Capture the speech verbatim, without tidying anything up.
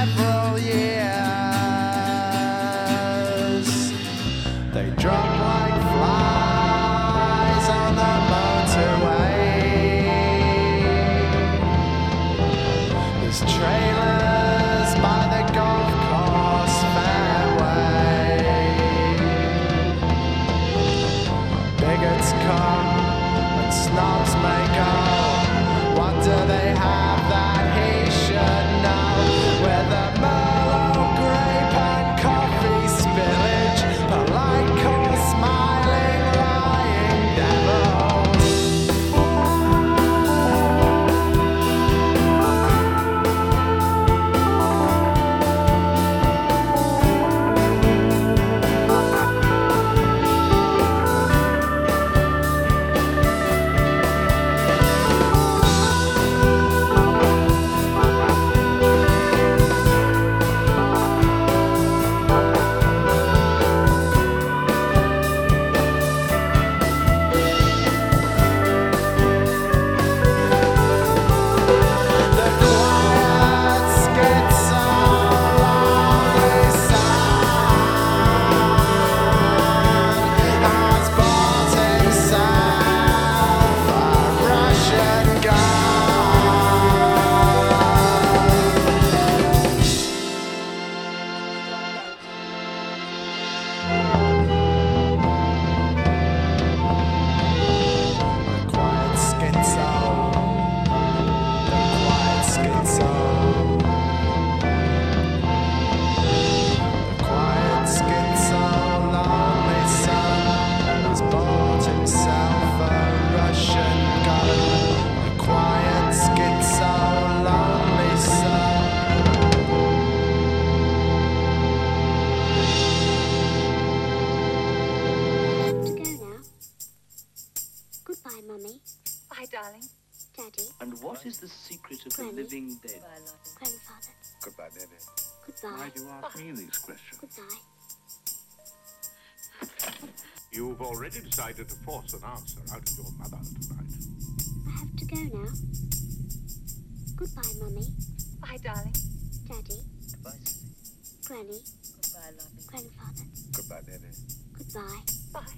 several years. They drop like flies on the motorway. There's trailers by the golf course fairway. Bigots come and snobs may go. What do they have that he should know? With the Merlot grape and coffee spillage, polite core smiling lying devils. Goodbye, Mummy. Bye, darling. Daddy. And what is the secret of Granny. the living dead? Grandfather. Goodbye, Daddy. Goodbye. Why do you ask me these questions? Goodbye. You've already decided to force an answer out of your mother tonight. I have to go now. Goodbye, Mummy. Bye, darling. Daddy. Goodbye, Sissy. Granny. Goodbye, lovely. Grandfather. Goodbye, Daddy. Goodbye. Bye.